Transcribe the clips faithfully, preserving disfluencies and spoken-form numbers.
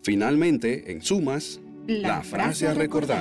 Finalmente, en sumas, la, la frase a recordar.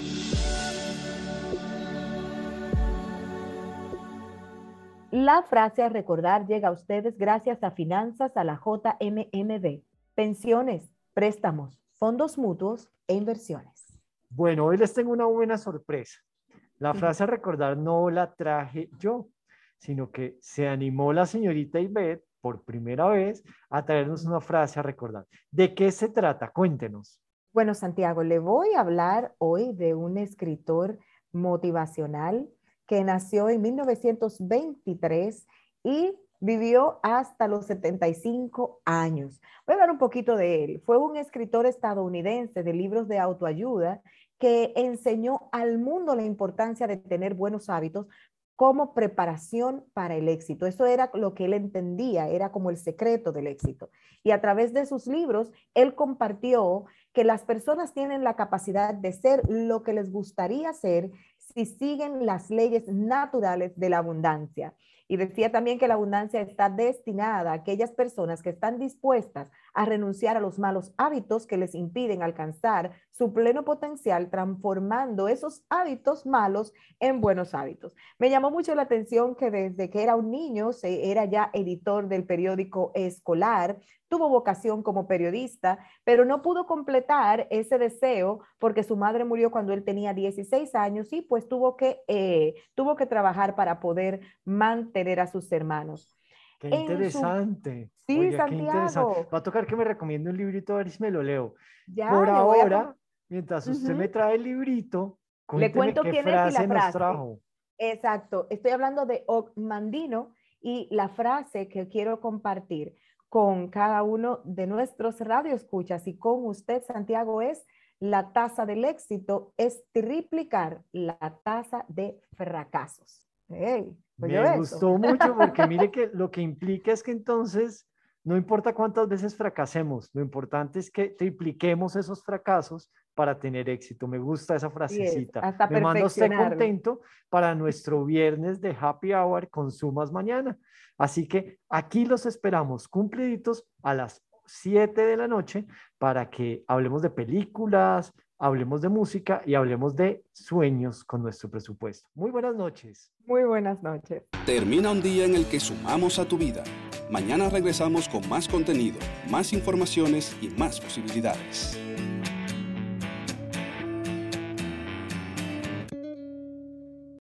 La frase a recordar llega a ustedes gracias a Finanzas a la J M M B, pensiones, préstamos, fondos mutuos e inversiones. Bueno, hoy les tengo una buena sorpresa. La frase a recordar no la traje yo, sino que se animó la señorita Ivette por primera vez a traernos una frase a recordar. ¿De qué se trata? Cuéntenos. Bueno, Santiago, le voy a hablar hoy de un escritor motivacional que nació en mil novecientos veintitrés y vivió hasta los setenta y cinco años. Voy a hablar un poquito de él. Fue un escritor estadounidense de libros de autoayuda que enseñó al mundo la importancia de tener buenos hábitos como preparación para el éxito. Eso era lo que él entendía, era como el secreto del éxito. Y a través de sus libros, él compartió que las personas tienen la capacidad de ser lo que les gustaría ser si siguen las leyes naturales de la abundancia. Y decía también que la abundancia está destinada a aquellas personas que están dispuestas a renunciar a los malos hábitos que les impiden alcanzar su pleno potencial, transformando esos hábitos malos en buenos hábitos. Me llamó mucho la atención que desde que era un niño, se, era ya editor del periódico escolar, tuvo vocación como periodista, pero no pudo completar ese deseo porque su madre murió cuando él tenía dieciséis años y pues tuvo que, eh, tuvo que trabajar para poder mantener a sus hermanos. Qué interesante. Su... Sí, Oiga, Santiago. Qué interesante. Va a tocar que me recomiende un librito a ver si me lo leo. Ya, Por ahora, a... mientras usted uh-huh. me trae el librito, le cuento qué quién frase es y la nos frase. trajo. Exacto. Estoy hablando de Og Mandino y la frase que quiero compartir con cada uno de nuestros radioescuchas y con usted, Santiago, es: la tasa del éxito es triplicar la tasa de fracasos. Hey, me gustó eso? mucho porque mire que lo que implica es que entonces no importa cuántas veces fracasemos, lo importante es que tripliquemos esos fracasos para tener éxito. Me gusta esa frasecita. Sí, hasta me manda usted contento para nuestro viernes de Happy Hour con Sumas mañana. Así que aquí los esperamos cumpliditos a las siete de la noche para que hablemos de películas, hablemos de música y hablemos de sueños con nuestro presupuesto. Muy buenas noches. Muy buenas noches. Termina un día en el que sumamos a tu vida. Mañana regresamos con más contenido, más informaciones y más posibilidades.